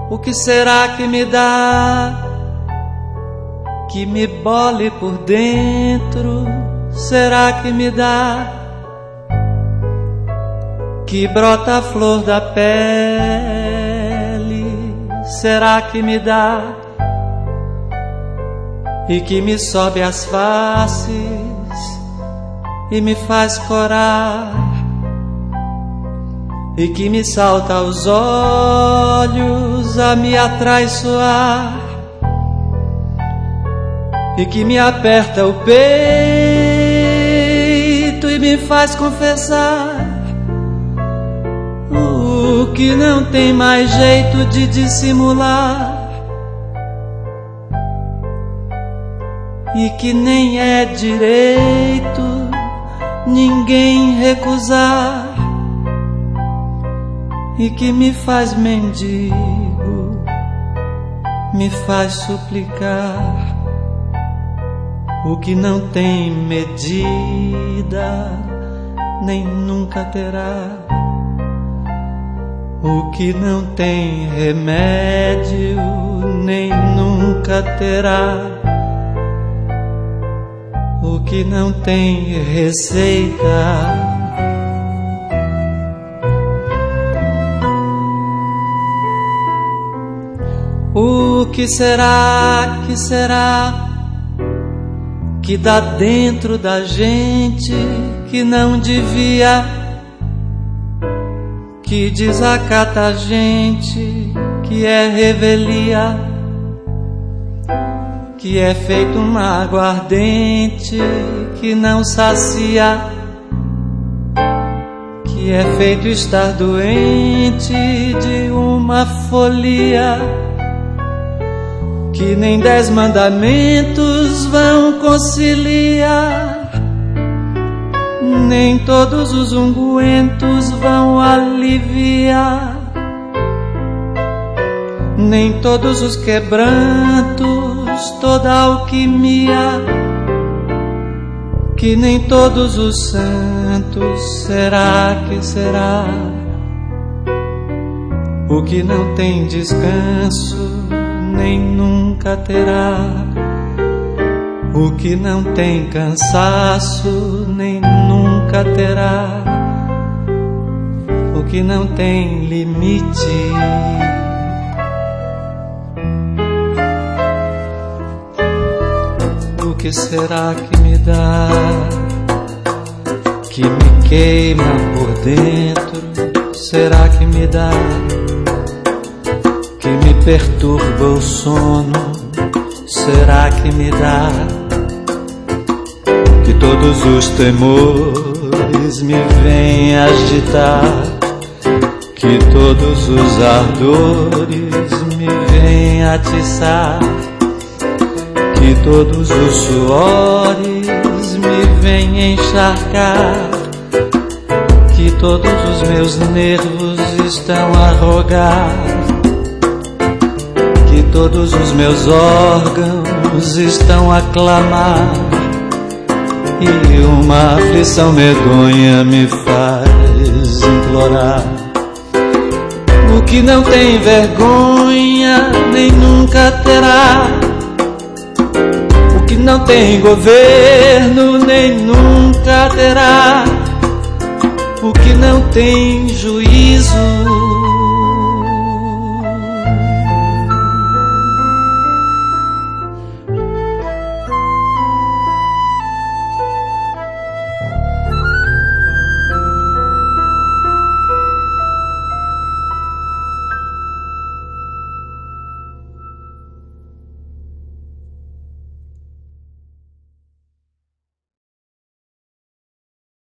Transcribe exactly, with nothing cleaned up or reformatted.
O que será que me dá, que me bole por dentro? Será que me dá, que brota a flor da pele? Será que me dá, e que me sobe as faces e me faz corar, e que me salta aos olhos a me atraiçoar, e que me aperta o peito e me faz confessar o que não tem mais jeito de dissimular, e que nem é direito ninguém recusar, e que me faz mendigo, me faz suplicar o que não tem medida, nem nunca terá, o que não tem remédio, nem nunca terá, o que não tem receita. O que será, que será, que dá dentro da gente, que não devia, que desacata a gente, que é revelia, que é feito uma aguardente, que não sacia, que é feito estar doente de uma folia, que nem dez mandamentos vão conciliar, nem todos os ungüentos vão aliviar, nem todos os quebrantos, toda alquimia, que nem todos os santos. Será que será o que não tem descanso, nem nunca terá, o que não tem cansaço, nem nunca terá, o que não tem limite. O que será que me dá, que me queima por dentro? Será que me dá, que me perturba o sono? Será que me dá, que todos os temores me vêm agitar, que todos os ardores me vêm atiçar, que todos os suores me vêm encharcar, que todos os meus nervos estão a rogar, que todos os meus órgãos estão a clamar, e uma aflição medonha me faz implorar. O que não tem vergonha, nem nunca terá, o que não tem governo, nem nunca terá, o que não tem juízo,